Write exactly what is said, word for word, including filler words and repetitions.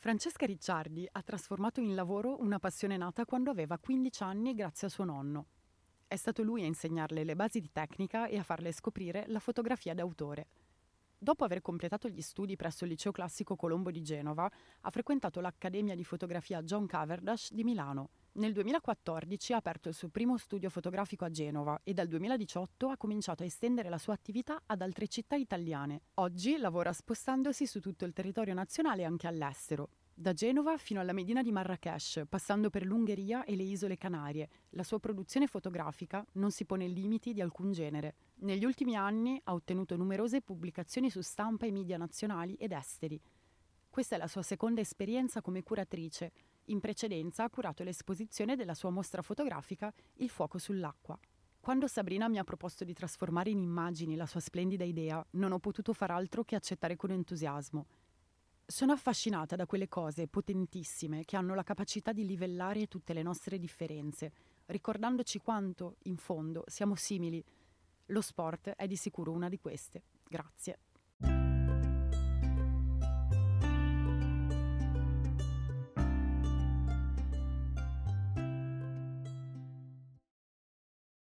Francesca Ricciardi ha trasformato in lavoro una passione nata quando aveva quindici anni grazie a suo nonno. È stato lui a insegnarle le basi di tecnica e a farle scoprire la fotografia d'autore. Dopo aver completato gli studi presso il Liceo Classico Colombo di Genova, ha frequentato l'Accademia di Fotografia John Cavendish di Milano. Nel duemilaquattordici ha aperto il suo primo studio fotografico a Genova e dal duemiladiciotto ha cominciato a estendere la sua attività ad altre città italiane. Oggi lavora spostandosi su tutto il territorio nazionale e anche all'estero. Da Genova fino alla Medina di Marrakech, passando per l'Ungheria e le Isole Canarie, la sua produzione fotografica non si pone limiti di alcun genere. Negli ultimi anni ha ottenuto numerose pubblicazioni su stampa e media nazionali ed esteri. Questa è la sua seconda esperienza come curatrice. In precedenza ha curato l'esposizione della sua mostra fotografica Il fuoco sull'acqua. Quando Sabrina mi ha proposto di trasformare in immagini la sua splendida idea, non ho potuto far altro che accettare con entusiasmo. Sono affascinata da quelle cose potentissime che hanno la capacità di livellare tutte le nostre differenze, ricordandoci quanto, in fondo, siamo simili. Lo sport è di sicuro una di queste. Grazie.